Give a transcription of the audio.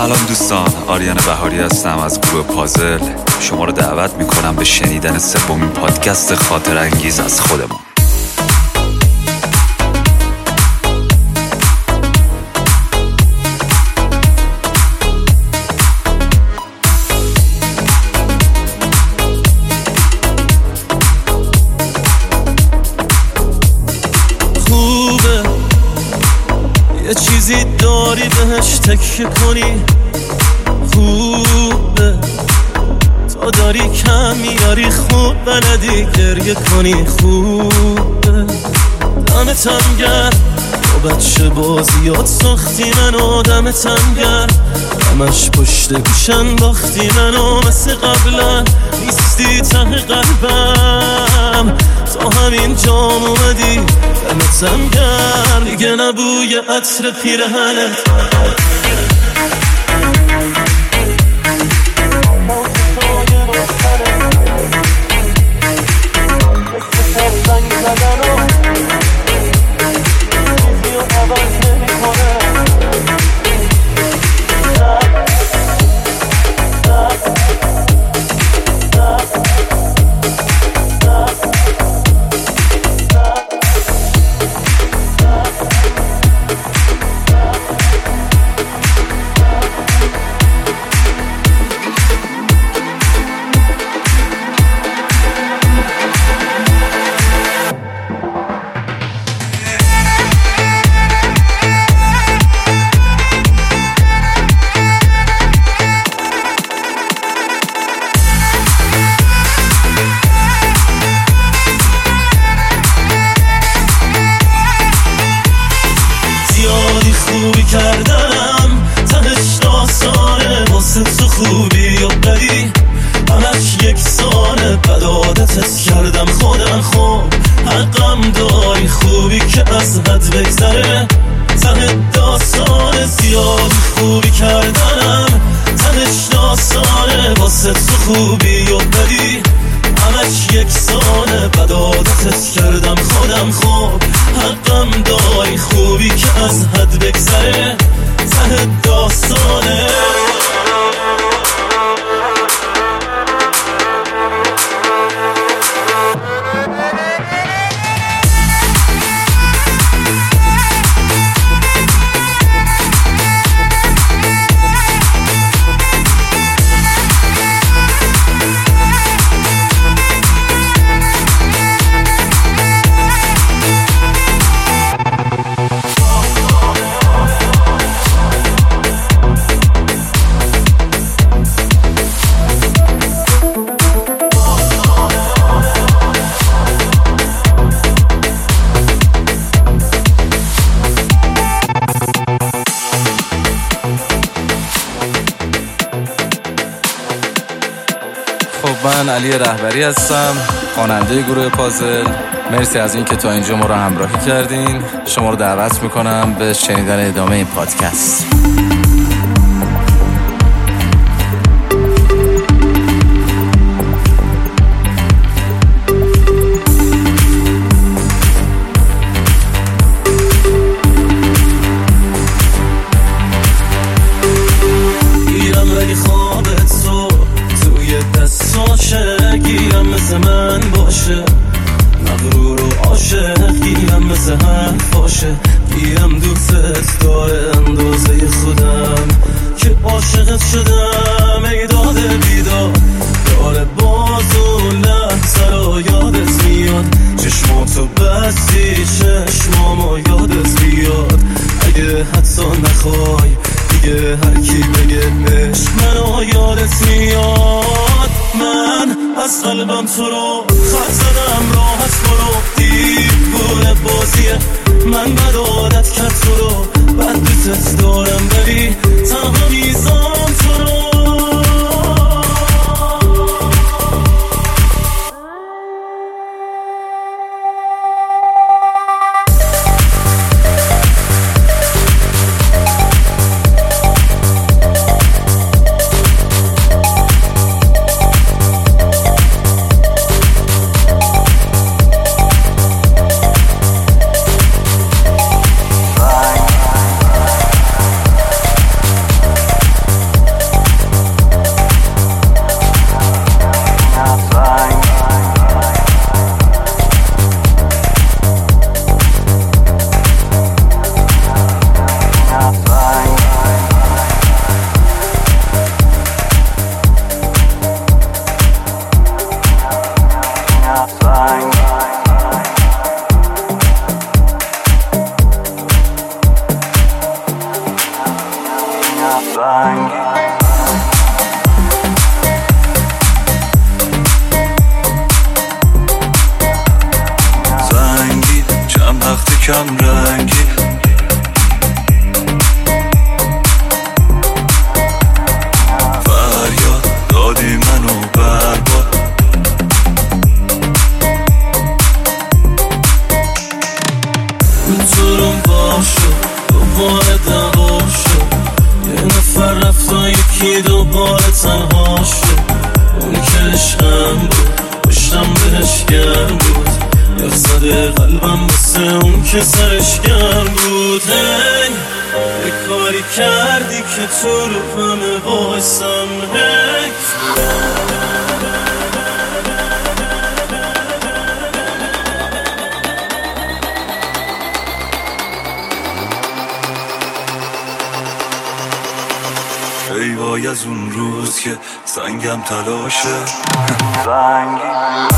سلام دوستان، آریان بهاری هستم از گروه پازل. شما رو دعوت میکنم به شنیدن سومین پادکست خاطر انگیز از خودمون. یه چیزی داری بهش تکیه کنی، خوبه تا داری کم میاری، خوب بلدی گریه کنی، خوبه دمتم گرم با بچه بازیات ساختی منو، دمتم گرم همش پشت گوشن باختی منو، مثل قبلا نیستی ته قلبم، تا همین جام اومدی دمتم گرم، دیگه نبوی عطر پیرهنت خوبی کردم، تهش داستانه واسه تو خوبی و بدی همش یکسانه، بد عادتت کردم خودم، خوب حقم داری، خوبی که از حد بگذره ته داستانه، زیاد خوبی کردم، تهش داستانه واسه تو خوبی و بدی همش یکسانه، بد عادتت کردم خودم، خوب حقم داری، خوبی که از حد بگذره ته داستانه. من علی رهبری هستم، خواننده گروه پازل. مرسی از این که تا اینجا ما رو همراهی کردین. شما رو دعوت میکنم به شنیدن ادامه این پادکست. گیرم مثل من باشه، مغرور و عاشق گیرم مثل حرف باشه، گیرم دوست داره اندازه خودم که عاشقت شدم، ای داده بیداد داره باز و لحظه رو یادت میاد، چشماتو بستی چشمامو یادت بیاد، اگه حتی نخوای دیگه هر کی بگه عشق منو یادت میاد، من از قلبم تو رو خط زدم، راحت برو دیوونه بازیه، من بد عادت کرد تو رو، بد دوست دارم ولی تنها میزان تو رو. کم رنگی. فریاد دادی منو برباد. منظورم باشو دوباره دعوا شد، یه نفر رفت و یکی دوباره تنها شد. اون که عشقم بود پشتم بهش گرم بود، یخ زده قلبم واسه اون که سرش گرم بود. هی یه کاری کردی که تو رو همه بایستم. هی ای وای از اون روز که سنگم تلاشه.